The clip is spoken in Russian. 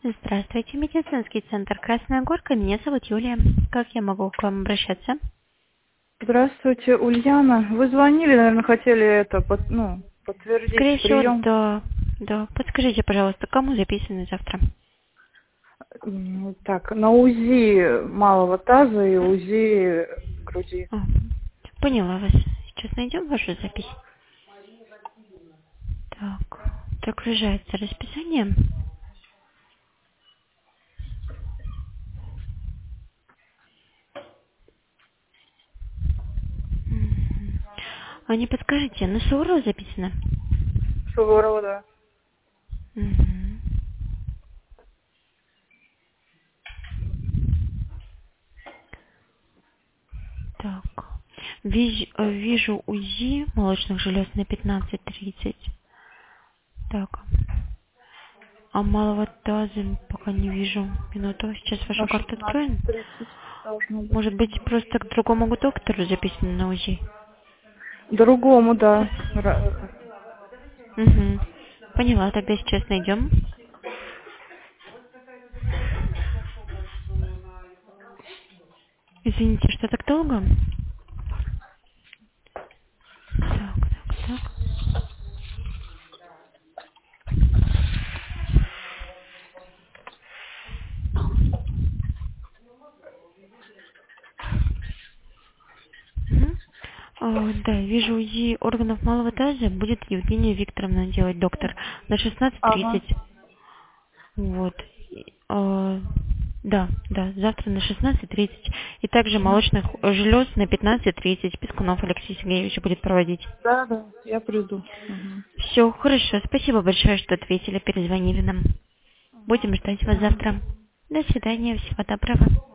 Здравствуйте, медицинский центр «Красная Горка». Меня зовут Юлия. Как я могу к вам обращаться? Здравствуйте, Ульяна. Вы звонили, наверное, хотели подтвердить Скорее всего, прием. да. Подскажите, пожалуйста, кому записаны завтра? Так, на УЗИ малого таза и УЗИ груди. О, поняла вас. Сейчас найдем вашу запись. Так, загружается расписание. Мгм. А не подскажите, на Суворова записано? Суворова, да. Мгм. Так. Вижу УЗИ молочных желез на 15:30. Так. А малого таза пока не вижу. Минуту. Сейчас вашу На карту откроем. 16:30 должно быть. Может быть, просто к другому доктору записано на УЗИ? Другому, да. Угу. Поняла, тогда сейчас найдем. Извините, что так долго? Так. Мгм. Да, вижу УЗИ органов малого таза. Будет Евгения Викторовна делать, доктор, на Ага. 16:30. Вот. Да, завтра на 16:30. И также молочных желез на 15:30. Пискунов Алексей Сергеевич будет проводить. Да, да, я приду. Угу. Все, хорошо. Спасибо большое, что ответили, перезвонили нам. Будем ждать вас Угу. завтра. До свидания, всего доброго.